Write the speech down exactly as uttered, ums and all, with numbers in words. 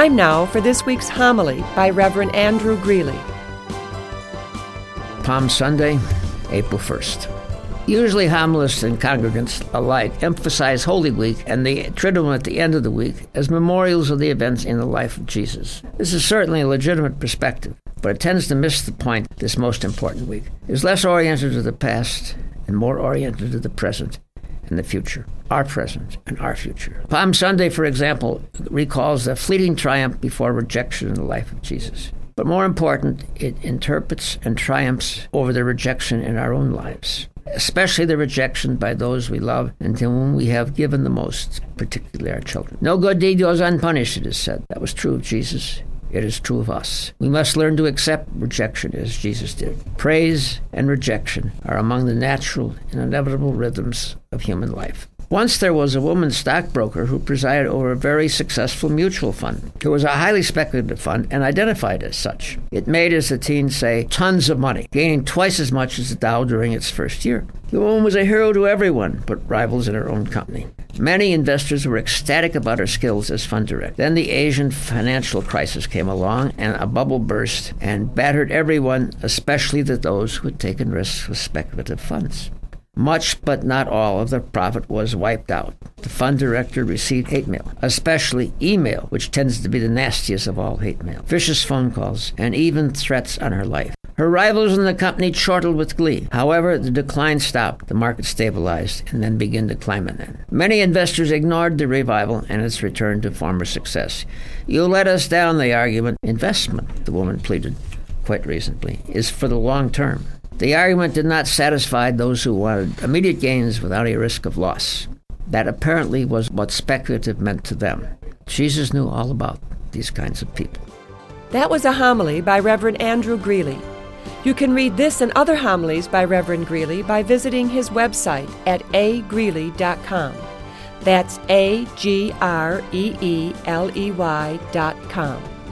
Time now for this week's homily by Reverend Andrew Greeley. Palm Sunday, April first. Usually homilists and congregants alike emphasize Holy Week and the Triduum at the end of the week as memorials of the events in the life of Jesus. This is certainly a legitimate perspective, but it tends to miss the point this most important week. It is less oriented to the past and more oriented to the present and the future, our present and our future. Palm Sunday, for example, recalls the fleeting triumph before rejection in the life of Jesus. But more important, it interprets and triumphs over the rejection in our own lives, especially the rejection by those we love and to whom we have given the most, particularly our children. No good deed goes unpunished, it is said. That was true of Jesus. It is true of us. We must learn to accept rejection as Jesus did. Praise and rejection are among the natural and inevitable rhythms of human life. Once there was a woman stockbroker who presided over a very successful mutual fund. It was a highly speculative fund and identified as such. It made, as the teens say, tons of money, gaining twice as much as the Dow during its first year. The woman was a hero to everyone but rivals in her own company. Many investors were ecstatic about her skills as fund director. Then the Asian financial crisis came along and a bubble burst and battered everyone, especially the those who had taken risks with speculative funds. Much, but not all, of the profit was wiped out. The fund director received hate mail, especially email, which tends to be the nastiest of all hate mail, vicious phone calls, and even threats on her life. Her rivals in the company chortled with glee. However, the decline stopped, the market stabilized, and then began to climb again. Many investors ignored the revival and its return to former success. You let us down, the argument. Investment, the woman pleaded quite reasonably, is for the long term. The argument did not satisfy those who wanted immediate gains without a risk of loss. That apparently was what speculative meant to them. Jesus knew all about these kinds of people. That was a homily by Reverend Andrew Greeley. You can read this and other homilies by Reverend Greeley by visiting his website at a greeley dot com. That's A G R E E L E Y dot com.